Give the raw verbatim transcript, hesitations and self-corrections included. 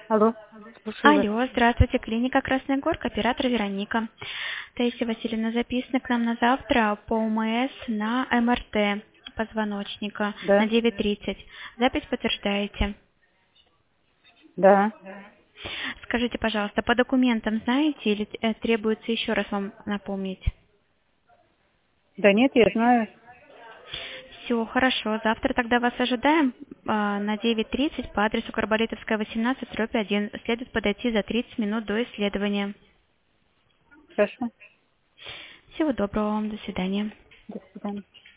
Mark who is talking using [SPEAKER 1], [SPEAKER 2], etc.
[SPEAKER 1] Алло, слушаю вас.
[SPEAKER 2] Алло, здравствуйте, клиника Красная Горка, оператор Вероника. Таисия Васильевна, записана к нам на завтра по ОМС на МРТ позвоночника на
[SPEAKER 1] Да,
[SPEAKER 2] девять тридцать. Запись подтверждаете?
[SPEAKER 1] да.
[SPEAKER 2] Скажите, пожалуйста, по документам знаете или э, требуется еще раз вам напомнить?
[SPEAKER 1] Да нет, я знаю.
[SPEAKER 2] Все, хорошо. Завтра тогда вас ожидаем а, на девять тридцать по адресу Карболитовская, восемнадцать, дробь один. Следует подойти за тридцать минут до исследования.
[SPEAKER 1] Хорошо.
[SPEAKER 2] Всего доброго вам, до свидания.
[SPEAKER 1] До свидания.